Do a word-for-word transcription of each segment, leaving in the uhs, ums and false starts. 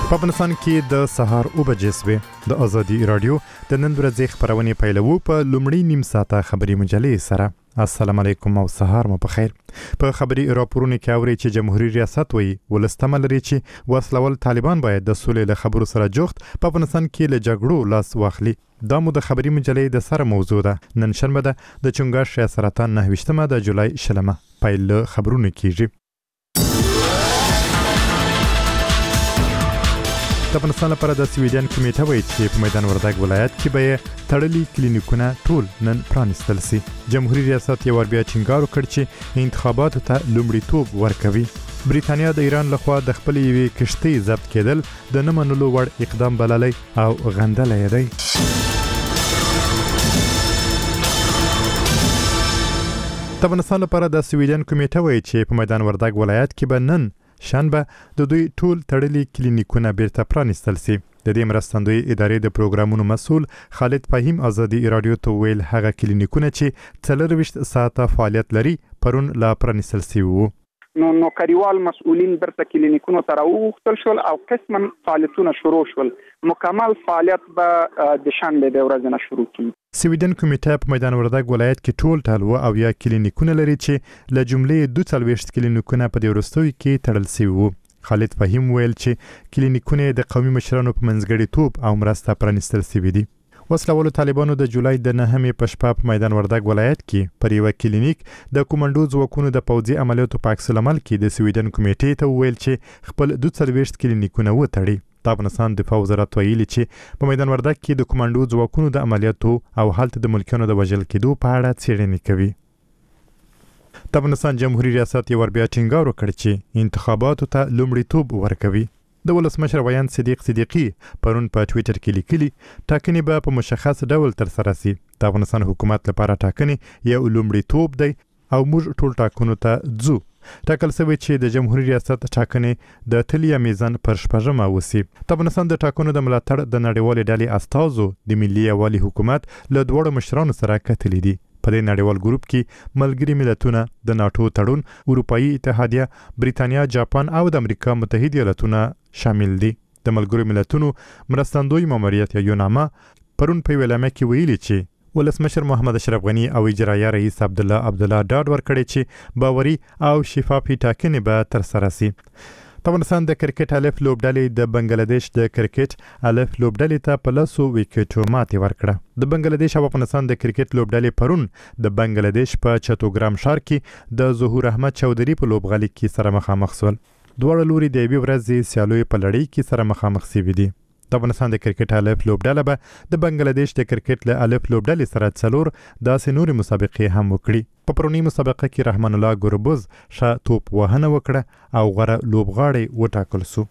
په افغانستان کې د سهار او بجې سوې د ازادي رادیو د نن ورځې خبرونه پیلوو په لومړی نیم ساعته خبري مجلې سره. السلام علیکم او سهار مو په خیر. په خبري راپورونو کې اوري چې جمهوریت ریاست وایي ولستمل لري چې وسلول طالبان باید د سولې له خبرو سره جوخت په افغانستان کې له جګړو لاس واخلي. دا مو د خبري مجلې د سره موضوع ده. نن شنبه ده د چنګاښ سرطان نهه د جولای شلمه پیل خبرونه کیږي. د افغانستان لپاره د سویډن کمیټه وایي چې په میدان وردګ ولایت کې به تړلي کلینیکونه ټول نن پرانیستل شي. جمهوریت ریاست یو ور بیا ټینګار وکړ چې انتخاباتو ته لومړیتوب ورکوي. بریتانیا د ایران لخوا د خپل یوې کشتۍ ضبط کېدل د نه منلو وړ اقدام بللی او غندلی دی. د افغانستان لپاره د سویډن کمیټه وایي چې په میدان وردګ ولایت کې به نن شنبه د دوی ټول تړلي کلینیکونه بیرته پرانیستل شي. د دې مرستندوی ادارې د پروګرامونو مسؤل خالد فهیم ازادي رادیو ته ویل هغه کلینیکونه چې څلرویشت ساعته فعالیت لري پرون لا پرانیستل شوي وو. نو نوکریوال مسؤلین برته کلینیکونو ته راوغوښتل شول او قسما فعالیتونه شروع شول. مکمل فعالیت به د شنبه د ورځې نه شروع کیږي. سویډن کمیټه په میدان وردګ ولایت کې ټول ټال او یا کلینیکونه لري چې له جملې دوه څلوېښت کلینیکونه په دې وروستیو کې تړل شوي وو. خالد فهیم ویل چې کلینیکونه د قومي مشرانو په منځګړیتوب او مرسته پرانیستل شوي دي. وسلوالو طالبانو د جولای د نهمې په شپه په میدان وردګ ولایت کې پر یو کلینیک د کومندو ځواکونو د پوځي عملیاتو په عکس العمل کې د سویډن کمیټې ته ویل چې خپل دوه څلوېښت کلینیکونه وتړي. د افغانستان دفاع وزارت ویلي چې په میدان وردګ کې د کومندو ځواکونو د عملیاتو او هلته د ملکیانو د وژل کېدو په اړه څېړنې کوي. د افغانستان جمهوریت ریاست یو ور بیا ټینګار وکړ چې انتخاباتو ته لومړیتوب ورکوي. د ولسمشر ویان صدیق صدیقی پرون په ټویټر کې لیکلي ټاکنې به په مشخص ډول ترسره شي. د افغانستان حکومت لپاره ټاکنې یو لومړیتوب دی او موږ ټول ټاکنو ته ځو. ټاکل شوی چې د جمهوریت ریاست ټاکنې د تلیا میزان پر شپږمه وسی. د افغانستان د ټاکنو د ملاتړ د نړیوالې ډلې استازو د ملي یووالي حکومت له دوړو مشرانو سره کتلې دي. په دې نړیوال ګروپ کې ملګري ملتونه، د ناتو تړون، اروپאי اتحادیه، بریتانیا، جاپان او د امریکا متحده ایالاتونه شامل دي. د ملګرو ملتونو مرستندوی ماموریت یا یوناما پرون په ویلامه کې ویلي چې ولسمشر محمد اشرف غنی او اجرایه رئیس عبد الله عبد الله ډاډ ورکړي چې باوري او شفافي ټاکنې به ترسره شي. په افغانستان د کرکټ الف لوبډلې د بنگلاديش د کرکټ الف لوبډلې ته په لسو وکټو ماتې ورکړه. د بنگلاديش او افغانستان د کرکټ لوبډلې پرون د بنگلاديش په چتوګرام ښار کې د ظهور احمد چودري په لوبغالي کې سره مخامخ شول. دواړه لوري د یوې ورځې سیالوي په لړۍ کې سره مخامخ شوي دي. د افغانستان د کرکټ الف لوبډله به د بنگلاديش د کرکټ له الف لوبډلې سره څلور داسې نورې مسابقې هم وکړي. په پرونی مسابقه کې رحمان الله ګوربوز ښه توپ وهنه وکړه او غوره لوبغاړی وټاکل شو.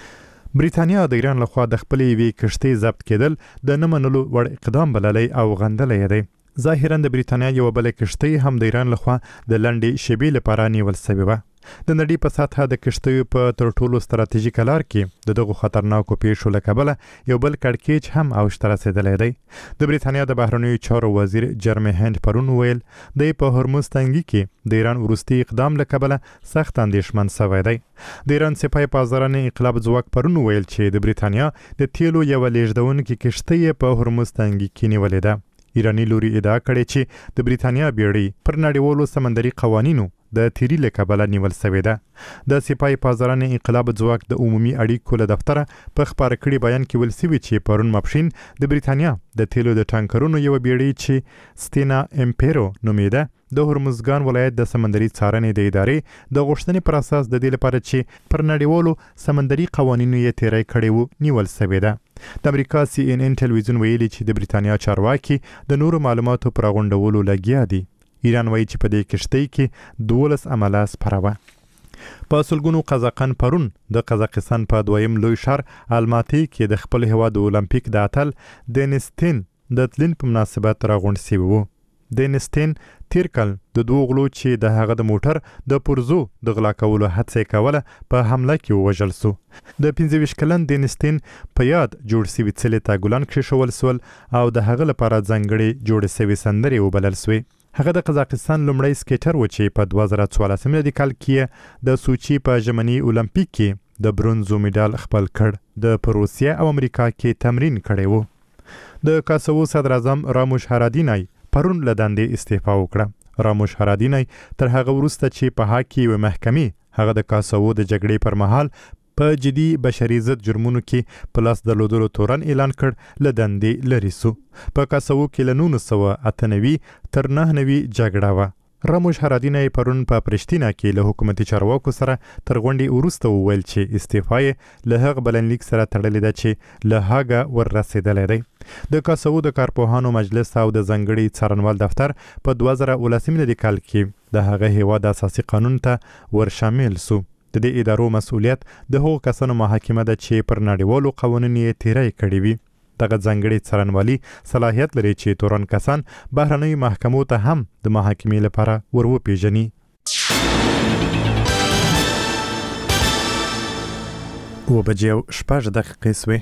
بریتانیا د ایران لخوا د خپلې یوې کشتۍ ضبط کېدل د نه منلو وړ اقدام بللی او غندلی دی. ظاهرا د بریتانیا یوه بله کشتۍ هم د ایران لخوا د لنډې شیبې لپاره نیول شوې وه. د نړۍ په سطحه د کشتیو په تر ټولو ستراتیژیکه لار کې د دغو خطرناکو پیښو له کبله یو بل کړکېچ هم اوج ته رسېدلی دی. د بریتانیا د بهرنیو چارو وزیر جرمی هند پرون ویل دی په هرمز تنګي کې د ایران وروستي اقدام له کبله سخت اندېښمن شوی دی. د ایران سپاه پاسداران انقلاب ځواک پرون ویل چې د بریتانیا د تیلو یوه لیږدونکې کشتۍ په هرمز تنګي کې نیولې ده. ایرانی لوري ادعا کړې چې د بریتانیا بیړۍ پر نړیوالو سمندري قوانینو د تیری له کبله نیول شوې ده. د سپاه پاسداران انقلاب ځواک د عمومي اړیکو له دفتره په خپاره کړي بیان کې ویل شوي چې پرون ماپښین د بریتانیا د تیلو د ټانکرونو یوه بیړۍ چې ستینا امپیرو نومیده د هرمزګان ولایت د سمندري څارنې د ادارې د غوښتنې پر اساس د دې لپاره چې پر نړیوالو سمندري قوانینو یې تیری کړی وو نیول شوې ده. د امریکا سی ان ان ټلویزیون ویلي چې د بریتانیا چارواکي د نورو معلوماتو پر غونډولو لګیا دي. ایران وایي چې په دې کشتۍ کې دولس عمله سپره وه. په سلګونو قزاقان پرون د قزاقستان په دویم لوی ښار الماتي کې د خپل هیواد د اولمپیک د اتل دینستین د تلین په مناسبت راغونډ شوي وو. دینستین تیر کال د دوه غلو چې د هغه د موټر د پرزو د غلا کولو هڅه کوله په حمله کې ووژل شو. د پنځه ویشت کلن دینستین په یاد جوړ شوي څلې ته ګلان کښېښول شول او د هغه لپاره ځانګړې جوړې شوې سندرې وبلل شوې. هغه د قزاقستان لومړی سکیټر و چې په دوه زره څوارلسم میلادي کال کې د سوچي په ژمني اولمپیک کې د برونزو میډال خپل کړ د روسیه او امریکا کې تمرین کړی وو د کاسوو صدر اعظم راموش هرادینای پرون له دندې استعفا وکړه راموش هرادینای تر هغه وروسته چې په حق کې و محکمې هغه د کاسوو د جګړې پر مهال په جدي بشري ضد جرمونو کې په لاس درلودلو تورن اعلان کړ له دندې لرې سو په کاسوو کې له نولس سوه اته نوي تر نهه نوي جګړه وه راموش هرادینای پرون په پرشتینا کې له حکومتي چارواکو سره تر غونډې وروسته وویل چې استعفا یې له هغه بلنلیک سره تړلې ده چې له هغه ور رسېدلی دی د کاسوو د کارپوهانو مجلس او د ځانګړي څارنوال دفتر په دوه زره اوولس میلادي کال کې د هغه هیواد اساسي قانون ته ور شامل سو د دې ادارو مسؤلیت د هغو کسانو محاکمه ده چې پر نړیوالو قوانینو یې تیری کړې وي دغه ځانګړي څارنوالي صلاحیت لري چې تورن کسان بهرنیو محکمو ته هم د محاکمې لپاره ور وپېژني اوه بجې او شپږ دقیقې سوې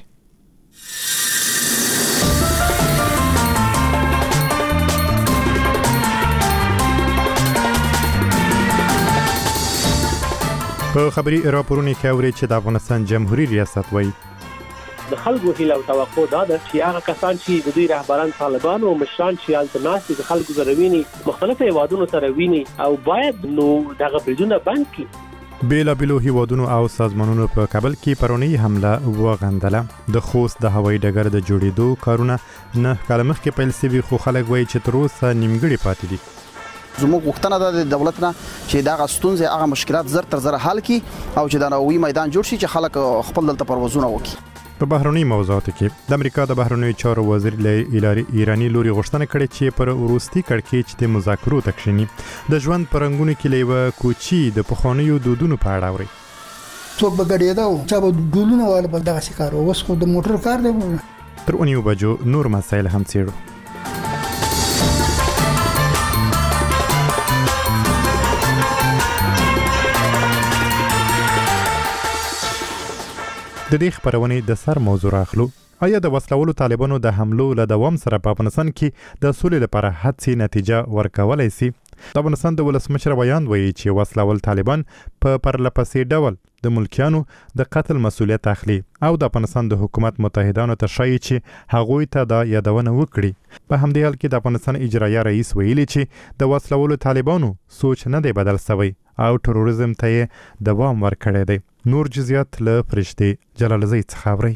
په خبري راپورونو کې اوري چې د افغانستان جمهوریت ریاست وایي د خلکو هیله او توقع دا ده چې هغه کسان چې د دوی رهبران طالبان او مشران چې التناسي د خلکو زرویني مختلف هیوادونو سره ویني او باید نو دغه بریدونه بند کړي بیلا بیلو هیوادونو او سازمانونو په کابل کې پرونی حمله وغندله د خوست د هوایي ډګر د جوړېدو کارونه نه کال مخکې پیل شوي خو خلک وایي چې تر اوسه نیمګړي پاتې دي زموږ غوښتنه ده د دولت نه چې دا غستونځه هغه مشکلات زر تر زر حل کړي او چې دا نوې میدان جوړ شي چې خلک خپل دلته پروازونه وکړي په بهرنی موضوعاتو کې د امریکا د بهرنیو چارو وزیر له ایرانی لوري غوښتنه کړې چې پر وروستي کړکېچ د مذاکرو تکشینی د ژوند پرنګونو کې لیوه کوچی د پخوانیو دودونو په اړه اوري څوک بغړېدا او چې به ډولونه ولا بل دغه شکار اوس خو د موټر کار دی تر اونیو بجو نور مسایل هم څېړو د دې خبرونې د سر موضوع راخلو آیا د وسلوالو طالبانو د حملو له دوام سره په افغانستان کې د سولې لپاره هڅې نتیجه ورکولای شي د افغانستان د ولسمشر بیان وایي چې وسلوال طالبان په پرلپسې ډول د ملکیانو د قتل مسؤلیت اخلي او د افغانستان د حکومت متحدانو ته شایي چې هغوی ته د یادونه وکړي په همدې حال کې د افغانستان اجرایه رئیس ویلي چې د وسلوالو طالبانو سوچ نه دی بدل شوی او تروریزم ته دوام ورکړی دی نور جزئیات له فرشتي جلال زئی څخه اوري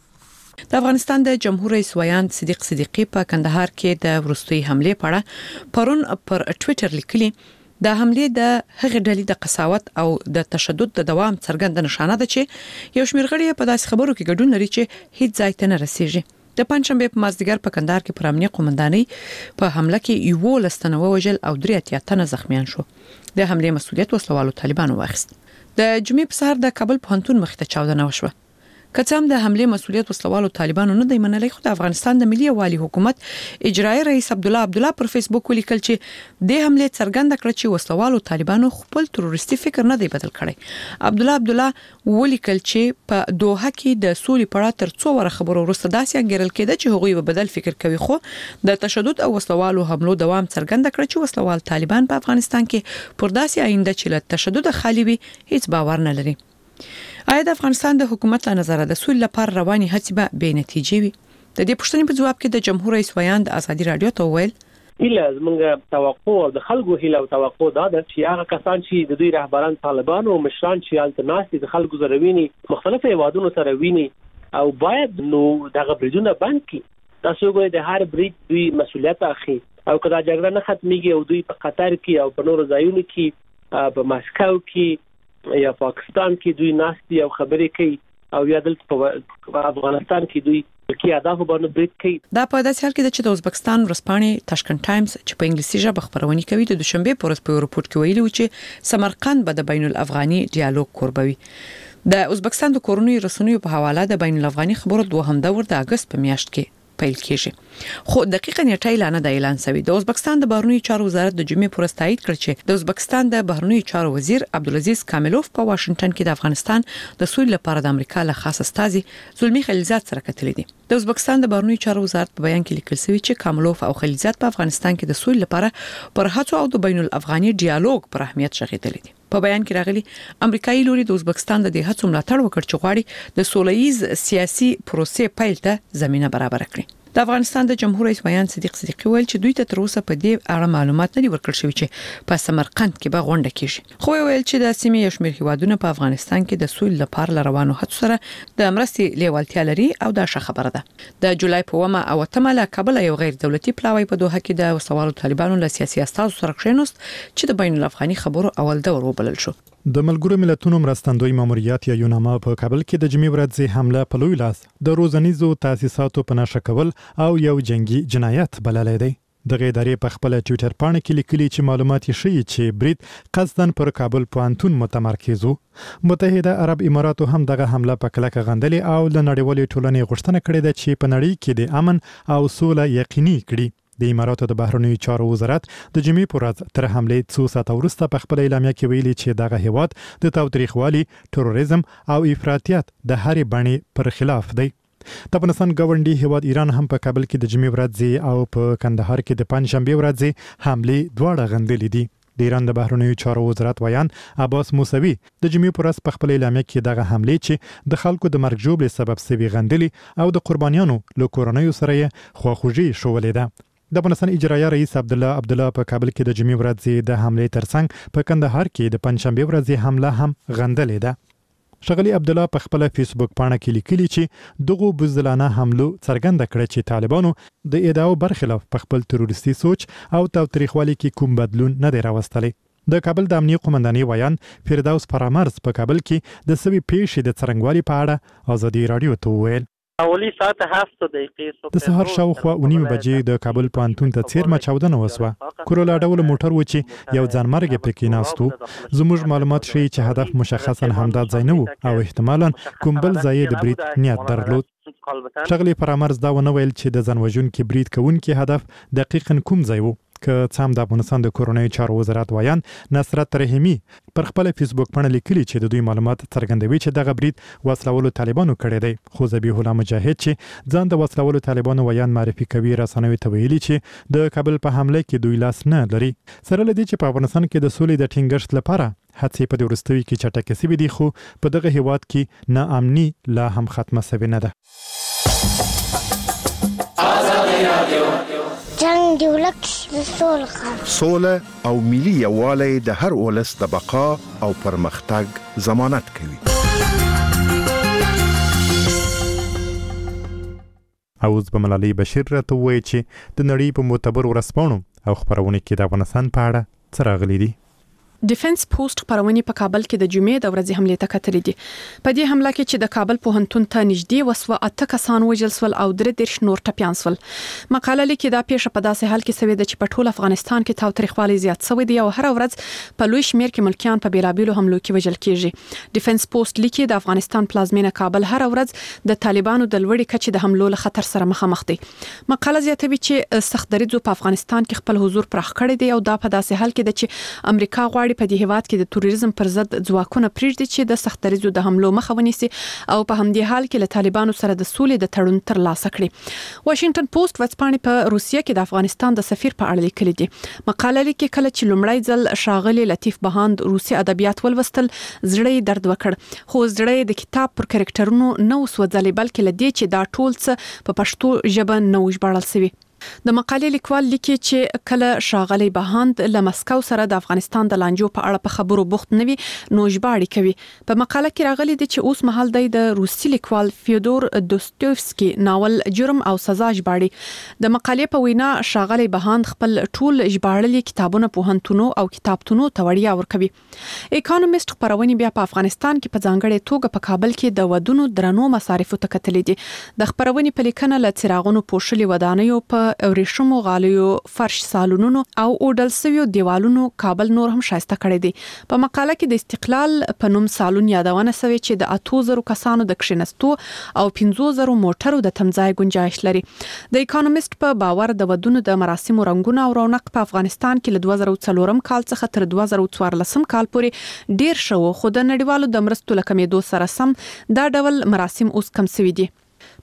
د افغانستان د جمهور رئیس ویاند صدیق صدیقی په کندهار کې د وروستي حمله پړه پرون پر ټوئیټر لیکلي د حمله د هغې ډلې د قساوت او د تشدد د دوام څرګند نشانه ده چې یو شمېر غړي په داسې خبرو کې ګډون لري چې هیڅ ځای ته نه رسیږي د پنځشنبه په مازدیګر په کندهار کې پر امنیه قومندانۍ په حمله کې یو لستنه وژل او درې اتیا تنه زخمیان شو د حمله مسؤلیت وسلوالو طالبانو واخیست د جمعې په سهار د کابل پوهنتون مخ ته چاودنه وشوه که څه هم د حمله مسؤلیت وسلوالو طالبانو نه دی منلی خو د افغانستان د ملي والي حکومت اجرایي رئیس عبد الله عبد الله پر فیسبوک ولیکل چې د حمله څرګنده کړ چې وسلوالو طالبانو خپل تروریستي فکر نه دی بدل کړی عبد الله عبد الله ولیکل چې په دوحه کې د سولې پړه تر څو ور خبرو وروسته داسې انګیرل کېده چې هغوی به بدل فکر کوي خو د تشدد او وسلوالو حملو دوام څرګنده کړ چې وسلوال طالبان په افغانستان کې پر داسې آینده چې له تشدد خالی وي هیڅ باور نه لري آیا د افغانستان د حکومت له نظره د سولې لپاره رواني هڅې به بې نتیجې وي د دې پوښتنې په جواب کې د جمهور رئیس ویاند ازادي رادیو ته وویل هیله زموږ توقع او د خلکو هیله او توقع دا ده چې هغه کسان چې د دوی رهبران طالبان او مشران چې التناسي د خلکو زرویني مختلف هیوادونو سره ویني او باید نو دغه بریدونه بند کړي تاسو ګورئ د هر برید دوی مسؤلیت اخلي او کله جګړه نه ختميږي او دوی په قطر کې او په نورو ځایونو کې په ماسکو کې یا پاکستان کې دوی ناستي او خبرې کوي او یا دلته په افغانستان کې دوی کې اهداف باندې برید کوي دا په داسې حال کې چې د ازبکستان ورځپاڼې تاشکند ټایمز چې په انګلیسي ژبه خبرونه کوي د دوشنبه پر ورځ په رپورت کې ویلي و چې سمرقند به د بین الافغاني ډیالوګ کوربوي د ازبکستان د کورونی رسنیو په حواله د بین الافغاني خبرو دوهم دور د اگست په میاشت کې پیل کیږي خو دقیقاً نیټه اعلان نه اعلان شوی د ازبکستان د بهرنیو چارو وزارت د جمعې پر ورځ تایید کړ چې د ازبکستان د بهرنیو چارو وزیر عبدالعزیز کاملوف په واشنگټن کې د افغانستان د سولې لپاره د امریکا له خاص استازي زلمی خلیلزاد سره کتلې دي د ازبکستان د بهرنیو چارو وزارت په بیان کې لیکل شوی چې کاملوف او خلیلزاد په افغانستان کې د سولې لپاره پر هڅو او د بین الافغاني ډیالوګ پر اهمیت شغېدلې دي په بیان کې راغلي امریکایي لوري د ازبکستان د هڅو ملاتړ وکړ چې غواړي د سولهییز سیاسي پروسې پیل ته زمينه برابر کړي. د افغانستان د جمهور رئیس ویان صدیق صدیقی ویل چې دوی ته تر اوسه په دې اړه معلومات نه دي ورکړل شوی چې په سمرقند کې به غونډه کیږي. خو ویل چې د سیمې یو شمېر هیوادونه په افغانستان کې د سولې لپاره روانو هڅو سره د مرستې لیوالتیا لري او دا ښه خبره ده. د جولای په اومه او اتمه له کابل یو غیر دولتي پلاوی په دوحه کې د وسوالو طالبانو له سیاسي استازو سره کښینوست چې د بین الافغاني خبرو اول دور وبلل شو. د ملګرو ملتونو مرستندوی ماموریت یا یوناما په کابل کې د جمعې ورځې حمله په لوی لاس د روزنیزو تاسیساتو په نشه کول او یو جنگي جنایت بللی دی. د ادارې په خپل ټوئیټر پاڼه کې لیکلي چې معلومات یې ښیي چې برید قصداً پر کابل پوهنتون متمرکز وو. متحده عرب اماراتو هم دغه حمله په کلکه غندلې او له نړیوالې ټولنې غوښتنه کړې ده چې په نړۍ کې د امن او سوله یقیني کړي. د اماراتو د بهرنیو چارو وزارت د جمعې پر ورځ تر حملې څو ساعته وروسته په خپل اعلامیه کې ویلي چې دغه هیواد د تاوتریخوالي، تروریزم او افراطیت د هرې بڼې پر خلاف دی. د افغانستان ګاونډي هیواد ایران هم په کابل کې د جمعې ورځ او په کندهار کې د پنځشنبه ورځ حملې دواړه غندلې دي. د ایران د بهرنیو چارو وزارت ویان عباس موسوي د جمعې پر ورځ په خپل اعلامیه کې دغه حملې چې د خلکو د مرګ ژوبلې سبب سوي غندلې او د قربانیانو له کورنیو سره یې خواخوږي شولې ده. د افغانستان اجرایه رئیس عبد الله عبد الله په کابل کې د جمعې ورځ د حملې ترڅنګ په کندهار کې د پنځشنبه ورځ حمله هم غندلې ده. شغلی عبد الله په خپل فیسبوک پاڼه کې لیکلي چې دغه بزدلانه حملو څرګنده کړې چې طالبانو د ادعاو برخلاف په خپل تروریستي سوچ او تاوتریخوالي کې کوم بدلون نه دی راوستلی. د کابل د امنیه قومندانۍ ویان فردوس پرامرز په کابل کې د سوي پیښې د څرنګوالي په اړه ازادي رادیو ته وویل. اولی ساعت هفت دقیقې د سهار شاوخوا ونیم بجې د کابل پوهنتون ته څیرمه چاودنه وسوه. کورولا ډول موټر و چې یو ځانمرګ پکې ناستو. زموږ معلومات ښیي چې هدف مشخصا همدا ځای نه و او احتمالاً کوم بل ځای د برید نیت درلود. شغلی پرامرز دا ونه ویل چې د ځانوژونکي برید کوونکي هدف دقیقاً کوم ځای و. که څام د افغانستان د کورونی چارو وزارت ویان نصرت رحیمی پر خپل فیسبوک باندې لیکلي چې د دوی معلومات څرګندوي چې دغه برید وسلوالو طالبانو کړی دی. خو ذبیح الله مجاهد چې ځان د وسلوالو طالبانو ویان معرفي کوي رسنوي ته ویلي چې د کابل په حمله کې دوی لاس نه لري. سره لدی چې په افغانستان کې د سولې د ټینګښت لپاره هڅې په وروستوي کې چټکې سوي دي خو په دغه هیواد کې ناامني لا هم ختمه سوي نه ده. جنگ دی ولک د سوله سوله او ملي یووالی د هر ولس د بقا او پرمختګ ضمانت کوي. اوس به ملالۍ بشیر راته وایي چې د نړۍ په معتبرو ورځپاڼو او خپرونو کې د افغانستان په اړه څه راغلي دي. ډیفنس پوسټ خبرونه په کابل کې د جمعې د ورځې حمله ته کتلې دي. په دې حمله کې چې د کابل پوهنتون ته نږدې وسوه اته کسان وژل شول او درې دیرش نور ټپیان شول. مقاله لیکي دا پیښه په داسې حال کې سوي ده چې په ټول افغانستان کې تاوتریخوالي زیات شوی دی او هر ورځ په لوی شمیر کې ملکیان په بیلابیلو حملو کې وژل کیږي. ډیفنس پوسټ لیکي د افغانستان پلازمینه کابل هر ورځ د طالبانو د لوړې کچې د حملو له خطر سره مخامخ دي. مقاله زیاتوي چې سخت دریځو په افغانستان کې خپل حضور پراخ کړی دی او دا په داسې حال کې ده چې امریکا غواړي په دې هیواد کې د تروریزم پر ضد ځواکونه پریږدي چې د سخت دریځو د حملو مخه ونیسي او په همدې حال کې له طالبانو سره د سولې د تړون ترلاسه کړي. واشنگټن پوسټ ورځپاڼه په روسیه کې د افغانستان د سفیر په اړه لیکلي دي. مقاله لیکي کله چې لومړی ځل شاغلي لطیف بهاند روسي ادبیات ولوستل زړه درد وکړ خو زړه د کتاب پر کریکټرونو نو سوځلې بلکې لدی چې دا ټول څه په پښتو ژبه نو ژباړل شوی. د مقالې لیکوال لیکي چې کله شاغلي بهاند له مسکو سره د افغانستان د لانجو په اړه په خبرو بوخت نوي نو ژباړي کوي. په مقاله کې راغلي دي چې اوس مهال د روسي لیکوال فیودور دوستويفسکي ناول جرم او سزا ژباړي. د مقالې په وینا شاغلي بهاند خپل ټول ژباړلي کتابونه په هنتونو او کتابتونو ته وړیا ورکوي. اکونومیست خبرونه بیا په افغانستان کې په ځانګړي توګه په کابل کې د ودونو درنو مصارفو ته کتلې دي. د خبرونه په لیکنه له څراغونو پوښلي ودانیو په ورېښمو غالیو فرش سالونونو او اودل سویو دیوالونو کابل نور هم شایسته کړی دی. په مقاله کې د استقلال په نوم سالون یادونه شوی چې د اتو زرو کسانو د کښینستو او پنځو زرو موټرو د تمځای گنجائش لري. د اکونومیست په باور د ودونو د مراسمو رنگونه او رونق په افغانستان کې له دوه زره څلور کال څخه تر دوه زره څوارلس کال پورې ډیر شو خو د نړیوالو د مرستو لکمېدو سره سم دا ډول مراسم اوس کم شوي دي.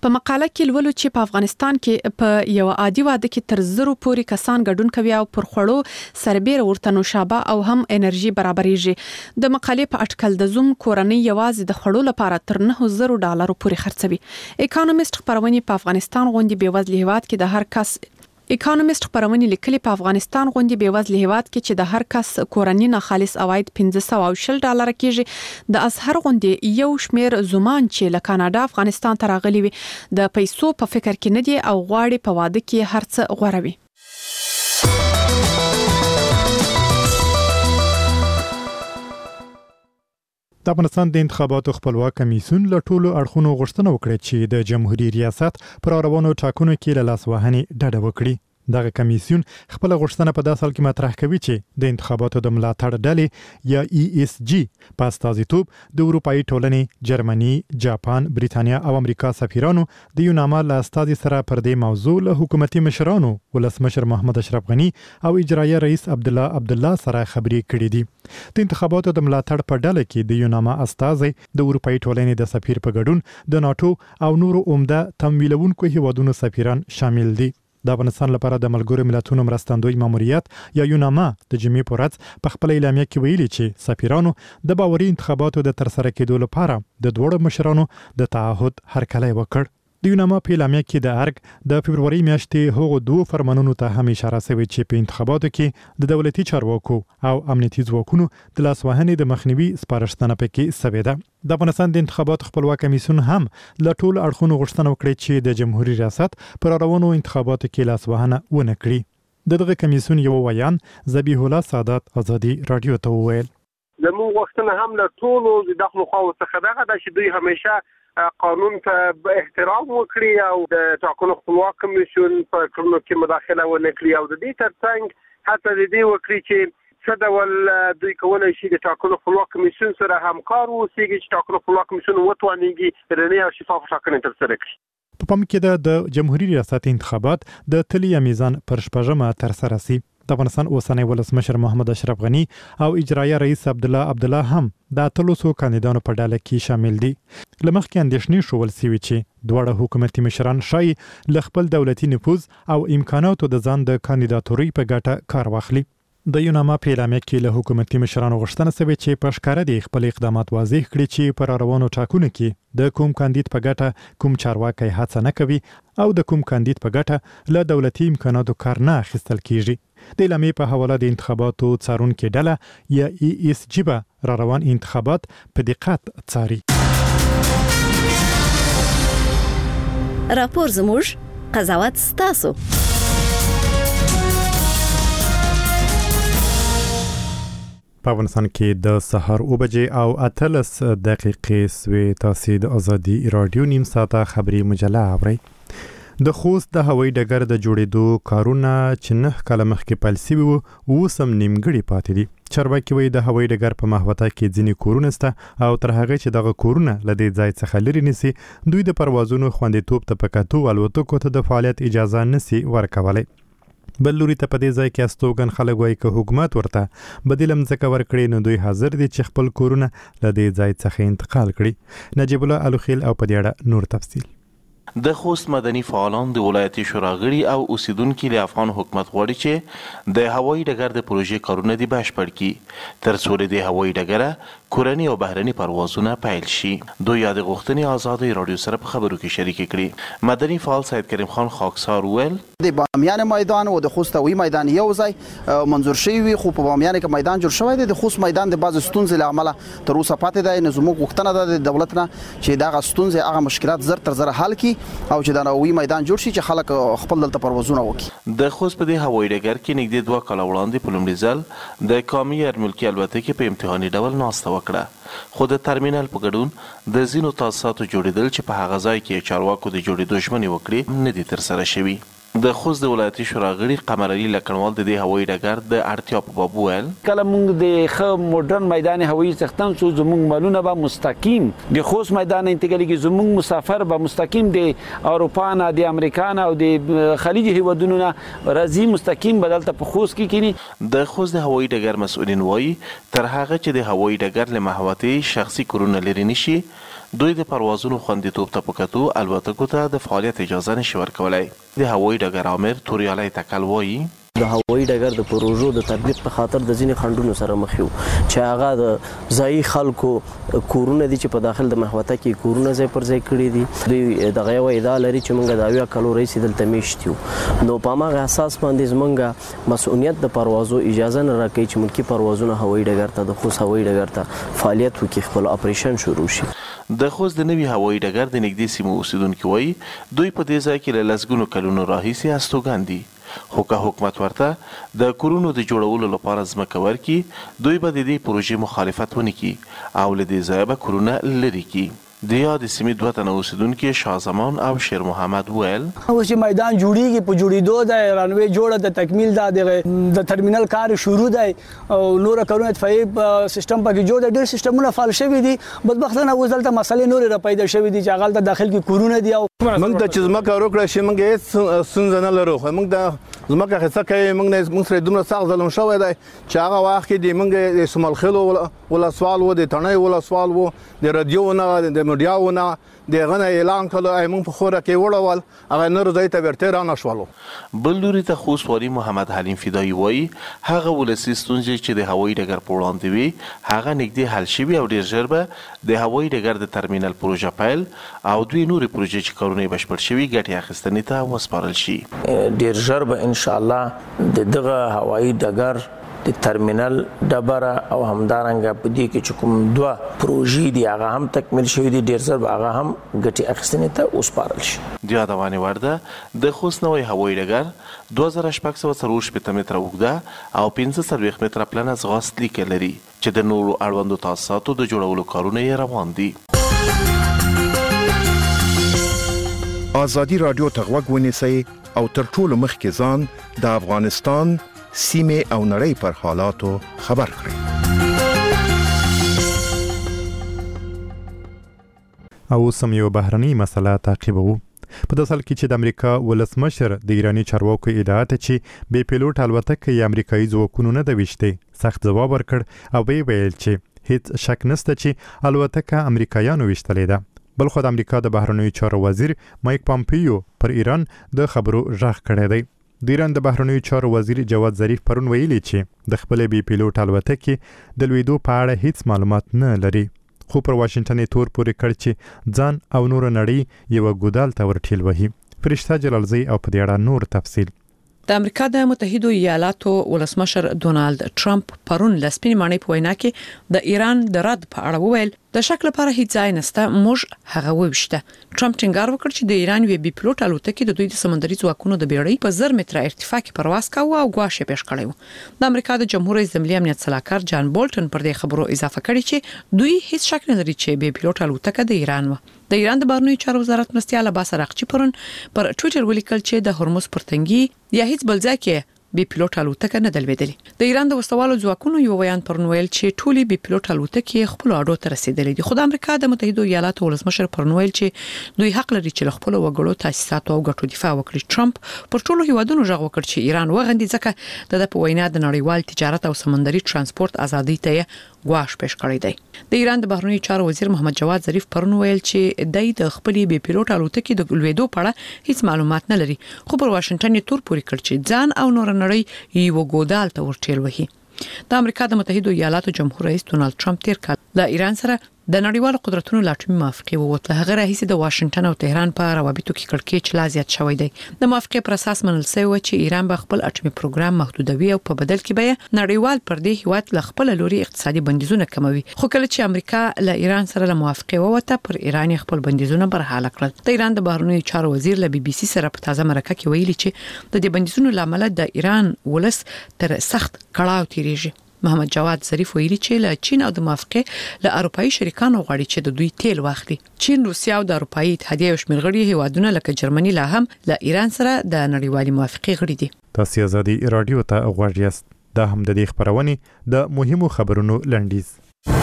په مقاله کې لولو چې په افغانستان کې په یو عادي واده کې تر زرو پورې کسان ګډون کوي او پر خوړو سربېره ورته نوشابه او هم انرژي برابرېږي. د مقالې په اټکل د زوم کورنۍ یوازې د خوړو لپاره تر نه زره ډالرو پورې خرڅوي. اکونومیست خبرونه په افغانستان غونډې بېوزله هیواد کې د هر کس اکونومیست خبرونه لیکلي په افغانستان غونډې بېوزله هیواد کې چې د هر کس کورنۍ نه خالص عواید پنځه سوه او شل ډالر کېږي. د ازهر غونډې یو شمیر زومان چې له کاناډا افغانستان ته راغلي وي د پیسو په فکر کې نه دي او غواړي په واده کې هر څه غوړه وي. د افغانستان د انتخاباتو خپلواک کمیسیون له ټولو اړخونو غوښتنه وکړه چې د جمهوریت ریاست پر روانو ټاکنو کې له لاسوهنې ډډه وکړي. دغه کمیسیون خپل غوښتنه په داسې حال کې مطرح کوي چې د انتخاباتو د ملاتړ ډلې یا ای اس جی په استازیتوب د اروپאי ټولنې، جرمني، جاپان، بریتانیا او امریکا سفیرانو د یو نامه له استازي سره پر دې موضوع له حکومتي مشرانو ولسمشر محمد اشرف غنی او اجرایه رئیس عبد الله عبد الله سره خبرې کړې دي. د انتخاباتو د ملاتړ په ډله کې د یو نامه استازي د اروپאי ټولنې د سفیر په ګډون د ناتو او نورو عمده تمویلونکو هیوادونو سفیران شامل دي. د افغانستان لپاره د ملګرو ملتونو مرستندوی ماموریت یا یوناما د جمعې په ورځ په خپل اعلامیه کې ویلي چې سفیرانو د باوري انتخاباتو د ترسره کېدو لپاره د دوړو مشرانو د تعهد هرکلی وکړ. د یوناما په اعلامیه کې د ارګ د فبروري میاشتې هغو دوه فرمانونو ته هم اشاره شوې چې په انتخاباتو کې د دولتي چارواکو او امنیتي ځواکونو د لاسوهنې د مخنیوي سپارښتنه پکې شوې ده. د افغانستان د انتخاباتو خپلواک کمیسیون هم له ټولو اړخونو غوښتنه وکړه چې د جمهوریت ریاست پر روانو انتخاباتو کې لاسوهنه ونه کړي. دغه کمیسیون یو ویان ذبیح الله سادات ازادي رادیو ته وویل زموږ غوښتنه هم له ټولو د داخلو خواو څخه دغه ده چې دوی همیشه قانون ته احترام وکړي او د ټاکنو خپلواک کمیسیون په کړنو کې مداخله ونه کړي او د دې ترڅنګ حتی د دې وکړي چې څه ډول دوی کولای شي د ټاکنو خپلواک کمیسیون سره همکار واوسي چې ټاکنو خپلواک کمیسیون وتوانیږي رڼې او شفاف ټاکنې ترسره کړي. په پام کې د جمهوریت ریاست انتخابات د تلي میزان پر شپږمه ترسره شي. د افغانستان اوسنی ولسمشر محمد اشرف غنی او اجرایه رئیس عبد الله عبد الله هم د اتلسو کاندیدانو په ډله کې شامل دي. لمخکې اندېښنې شول سوي چې دواړه حکومتي مشران شای ل خپل دولتي نفوذ او امکاناتو د ځان د کاندیداتوري په ګټه کار واخلي. د یوناما په اعلامیه کې له حکومتي مشرانو غوښتنه شوې چې په ښکاره د خپل اقدامات واضح کړي چې پر روانو ټاکنو کې د کوم کاندید په ګټه کوم چارواکي هڅه نه کوي او د کوم کاندید په ګټه له دولتي امکاناتو کار نه اخیستل کیږي. د اعلامیې په حواله د انتخاباتو څارونکو ډله یا ای اس جی به را روان انتخابات په دقت څاري. راپور زموږ قضاوت ستاسو. په افغانستان کې د سحر او بجې او اتلس دقیقې سوي تاسو د ازادي رادیو نیم ساعته خبري مجله اورئ. د خوست د هوایي ډګر د جوړېدو کارونه چې نه کاله مخکې پیل شوي وو اوس هم نیمګړي پاتې دي. چارواکي وایي د هوایي ډګر په محوطه کې ځینې کورونه شته او تر هغه چې دغه کورونه له دې ځای څخه لرې نشي دوی د پروازونو خوندیتوب ته په کتو الوتکو ته د فعالیت اجازه نشي ورکولی. بل لوري ته په دې ځای کې استوګن خلک وایي که حکومت ورته بدیل مځکه ورکړي نو دوی حاضر دي چې خپل کورونه له دې ځای څخه انتقال کړي. نجیب الله الوخیل او په دې اړه نور تفصیل. د خوست مدني فعالان د ولایتي شورا غړي او اوسیدونکو له افغان حکومت غواړي چې د هوایي ډګر د پروژې کارونه دی بشپړ کړي تر څو د هوایي ډګر کورنی او بهرني پروازونه پیل شي. دوی یاد غوښتنې آزادي رادیو سره په خبرو کې شریک کړي. مدني فعال سید کریم خان خاکسار ویل د بامیان میدان او د خوست وی میدان یو ځای منظور شوی خو په بامیان کې میدان جوړ شوی دی. د خوست میدان د بعض ستونزې له امله تر اوسه پاتې دی. نو زموږ غوښتنه ده د دولت نه چې دا ستونزې هغه مشکلات زر تر زر حل کړي او چې دا نوې میدان جوړ شي چې خلک خپل دلته پروازونه وکړي. د خوست په دې هوایي ډګر کې نږدې دوه کاله وړاندې په لومړي ځل د قومي اېرملکي الوتکې په امتحاني ډول ناسته وکړه خو د ترمینل په ګډون د ځینو تاسیساتو جوړېدل چې په هغه ځای کې چارواکو د جوړېدو ژمنې وکړې نه دي ترسره شوي. د خوست د ولایتي شورا غړي قمر علي لکنوال د دې هوایي ډګر د اړتیا په باب وویل کله موږ د ښه موډرن میدان هوایي څښتن څو زموږ مالونه به مستقیم د خوست میدان انتقالېږي. زموږ مسافر به مستقیم د اروپا نه د امریکا نه او د خلیج هیوادونو نه راځي مستقیم به دلته په خوست کې کینی. د خوست د هوایي ډګر مسؤلین وایي تر هغه چې د هوایي ډګر له محوطې شخصي کورونه لرې نشي دوی د پروازونو خوندیتوب ته په کتو الوتکو ته د فعالیت اجازه نشي ورکولی. د هوایي ډګر امیر توریالی تکل وایي د هوایي ډګر د پروژو د تطبیق په خاطر د ځینې خنډونو سره مخ یو چې هغه د ځایي خلکو کورونه دي چې په داخل د محوطه کې کورونه ځای پر ځای کړي دي. دوی دغه یو ادعا لري چې موږ د اویا کالو رئیس دلته میشت یو، نو په هماغه اساس باندې زموږ مسؤلیت د پروازو اجازه نه راکوي چې ملکي پروازونه هوایي ډګر ته د خوست هوایي ډګر ته فعالیت وکړي، خپل اپریشن شروع شي. د خوست د نوي هوایي ډګر د نږدې سیمو اوسیدونکي وایي دوی په دې ځای کې له لسګونو کلونو راهیسې استوګن دي، خو که حکومت ورته د کورونو د جوړولو لپاره ځمکه ورکړي دوی به د دې پروژې مخالفت ونه کړي او له دې ځایه به کورونه لرې کړي. د یادې سیمې دوه تنه اوسیدونکي شاه زمان او شیر محمد ویل اوس چې میدان جوړیږي په جوړېدو دی، رنوی جوړه د تکمیل ده، د ترمینل کار شروع دی او نور کارونه دفاعي سیستم پکې جوړ دی، ډېر سیستمونه فعال شوي دي. بدبختانه اوس دلته مسلې نورې را پیدا شوي دي چې هغه هلته داخل کې کورونه دي. او موږ ته چې ځمکه ورکړه شي موږ هېڅ ستونزه نه لرو، خو موږ د ځمکه اخیسته کوي موږ سره دومره سخت ظلم شوی دی چې هغه وخت کې د موږ د سملخیلو ولسوال و، د تڼۍ ولسوال و، د رادیو نه د میډیاونه دغه نه اعلان کړو موږ په خوره کې وړول هغه نور ځای ته ورته را نشولو. بل لوري ته خوست والي محمد حلیم فدایي وایي هغه ولسي ستونزې چې د هوایي ډګر په وړاندې وي هغه نږدې حل شوي او ډېر ژر به د هوایي ډګر د ترمینل پروژه پیل او دوی نورې پروژې چې کارونه یې بشپړ شوي ګټې اخیستنې ته وسپارل شي. ډېر ژر به انشاءالله د دغه هوایي ډګر د ترمینل ډبره او همدارنګه په دې کې چې کوم دوه پروژې دي هغه هم تکمیل شوي دي، ډېر ژر به هغه هم ګټې اخیستنې ته وسپارل شي. د یادونې وړ ده د خوست نوی هوایي ډګر دوه زره شپږ سوه څلور شپېته متره اوږده او پنځه څلوېښت متره پلنه ځغاست لیکه لري چې د نورو اړوندو تاسیساتو د جوړولو کارونه یې روان دي. ازادي راډیو ته غوږ ونیسئ او تر ټولو مخکې ځان د افغانستان سیمې او نړۍ پر حالاتو خبر کړئ. او سم یو بهرنۍ مسله تعقیبوو. په داسې حال کې چې د امریکا ولسمشر د ایراني چارواکو ادعا ته چې بې پیلوټ الوتکه یې امریکایي ځواکونو نه ده ویشتې سخت ځواب ورکړ او ویې ویل چې هیڅ شک نشته چې الوتکه امریکایانو ویشتلې ده. بل خو د امریکا د بهرنیو چارو وزیر مایک پامپیو پر ایران د خبرو غږ کړی دی. د ایران د بهرنیو چارو وزیر جواد ظریف پرون ویلي چې د خپل بي پیلوټ الوتکې د لویدو په اړه هیڅ معلومات نه لري، خو پر واشنگټن یې تور پورې کړ چې ځان او نور نړۍ یو ګودال ته ورټیل وهي. فرشته جلالزی او په دې اړه نور تفصیل. د امریکا د متحده ایالاتو ولسمشر ډونالد ټرمپ پرون لسپین معنی په وینا کې د ایران د رد په اړه وویل د شک لپاره هیڅ ځای نشته، موږ هغه وویشته. ټرمپ ټینګار وکړ چې د ایران وی بي پیلوټ الوتکې د دوی د سمندري ځواکونو د بیړۍ په زر متره ارتفاع کې پرواز کاوه او ګواښ پیښ کړی و. د امریکا د جمهور رئیس د ملي امنیت سلاکار جان بولټن پر دې خبرو اضافه کړی چې دوی هیڅ شک نه لري چې بي پیلوټ الوتکه د ایران و. د ایران د بهرنیو چارو وزارت مرستیال عباس عراقچی پرون پر ټوئیټر ولیکل چې د هرمز پر تنګي یا هیڅ بل ځای کې بي پیلوټ الوتکه نه دلوېدلې. د ایران د وسوالو ځواکونو یو بیان پرون ویل چې ټولي بي پیلوټ الوتکې خپل اډو ته رسیدلې دي، خو د امریکا د متحده ایالاتو ولسمشر پرون ویل چې دوی حق لري چې خپل وګړو تاسیساتو او ګټو دفاع وکړي. ټرمپ پر ټولو هیوادونو ژغ وکړ چې ایران وغندي ځکه د په وینا د نړیوال تجارت او سمندري ترانسپورت ازادي ته ګواښ پیښ کړی دی. د ایران د بهرنیو چارو وزیر محمد جواد ظریف پرون ویل چې دای د خپل بي پیلوټ الوتکې د لویدو په اړه هیڅ معلومات نه لري، خو پر واشنگټن یې تور پورې کړ چې ځان او نور نړۍ یو ګودال ته ورټیل وهي. د امریکا د متحده ایالاتو جمهور رئیس ډونالد ټرمپ تیر کال د ایران سره د نړیوالو قدرتونو لاټومي موافقه ووته. هغه راهیسې د واشنگټن او تهران په روابطو کې کړکېچ لا زیات شوی دی. د موافقه پر اساس منل شوی و چې ایران به خپل اټومي پروګرام محدودوي او په بدل کې به نړیوال پر دې هیواد ل خپل لوري اقتصادي بندیزونه کموي. خو کله چې امریکا له ایران سره له موافقه ووته پر ایران خپل بندیزونه برحاله کړل. د ایران د بهرنیو چارو وزیر له بي بي سي سره په تازه مرکه کې ویلي چې د دې بندیزونو لامل د ایران ولس تر سخت کړهو تیریږي. محمد جواد ظریف ویلي چې له چین او د موافقه له اروپאי شریکانو غواړي چې د دوی تیل واخلي. چین، روسیا او د اروپאי اتحادیه او شمېر غړي هیوادونه لکه جرمني لا هم له ایران سره د نړیوالې موافقه غړي دي. تاسو ازادي رادیو ته غواړئ یاست. دا هم د دې خبرونه د مهمو خبرونو لنډیز.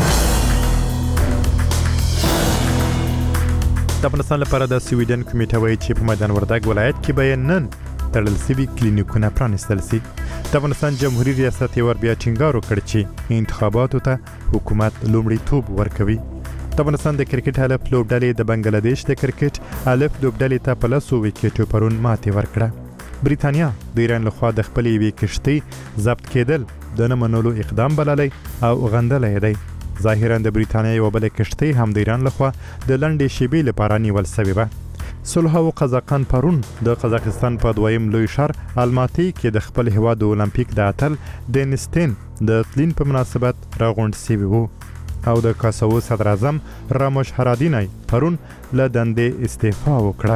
د افغانستان لپاره د سویډن کمیټه وایي چې په میدان وردګ ولایت کې به نن تړل شوي کلینیکونه پرانیستل شي. د افغانستان جمهوریت ریاست یې ور بیا ټینګار وکړ چې انتخاباتو ته حکومت لومړیتوب ورکوي. د د افغانستان د کرکټ الف لوبډلې د بنگلاديش د کرکټ الف لوبډلې ته په لاسو وکټو پرون ماتې ورکړه. بریتانیا د ایران لخوا د خپلې وی کشتۍ ضبط کېدل د نه منلو اقدام بللی او غندلی دی. ظاهرا د بریتانیا یو بل کشتۍ هم د ایران لخوا د لنډې شیبې لپاره نیول شوې وه. صلح او قزاقستان پرون د قزاقستان په دویم لوی ښار الماتی کې د خپل هیواد د اولمپیک د اتل دینستین د تلین په مناسبت راغونډ شوي وو او د کاسوو صدر اعظم راموش هرادینای پرون له دندې استعفا وکړه.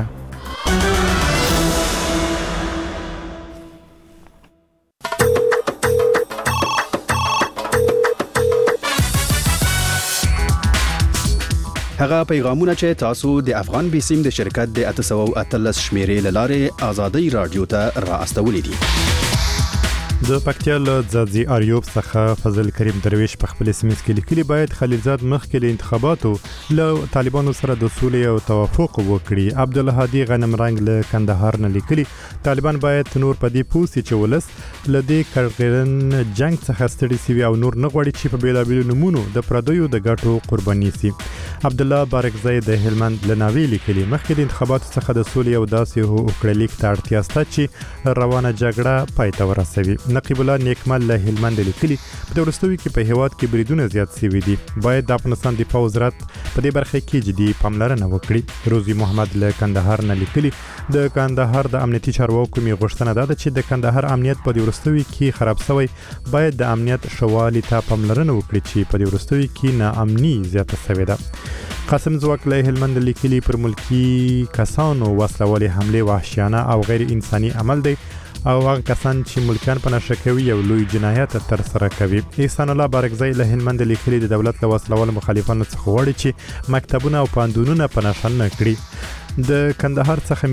هغه پیغامونه چې تاسو د افغان بیسیم د شرکت د اته سوه اتلس شمیرې لاره آزادۍ رادیو ته را استولې دي. د پکتیا له ځاځي اریوب څخه فضل کریم درویش په خپل سیمه کې لیکلي باید خلیلزاد مخکې له انتخاباتو له طالبانو سره د سولې او توافق وکړي. عبد الله هادي غنم رنگ له کندهار نه لیکلي طالبان باید نور په دې پوسي چې ولس له دې کړغرن جنگ څخه ستړي سي او نور نه غواړي چې په بیلابیلو نمونو د پردیو د ګټو قرباني سي. عبد الله بارکزی د هلمند لناوی لیکلي مخکې د انتخاباتو څخه د سولې او داسې هوکړه لیک ته اړتیا شته چې روانه جګړه پای ته ورسوي. نقیب الله نیکمل له هلمند لیکلي په ورستوي کې په هیواد کې بریدونه زیات شوي دي، باید د افغانستان دفاع وزارت په دې برخه کې جدي پاملرنه وکړي. روزي محمد له کندهار نه لیکلي د کندهار د امنیتي چارواکو می غوښتنه ده چې د کندهار امنیت په ورستوي کې خراب شوی، باید د امنیت شوالي ته پاملرنه وکړي چې په ورستوي کې ناامني زیاته شوې ده. قاسم زواک له هلمند لیکلي پر ملکی کسانو وسلوالې حمله وحشیانه او غیر انساني عمل دی او هغه کسان چې ملکان په نشه کوي یو لوی جنایت تر سره کوي. احسان الله بارکزی له هلمند لیکلي د دولت له وسلوال مخالفانو څخه غواړي چې مکتبونه او پوهنتونونه په نشه نه کړي. د کندهار څخه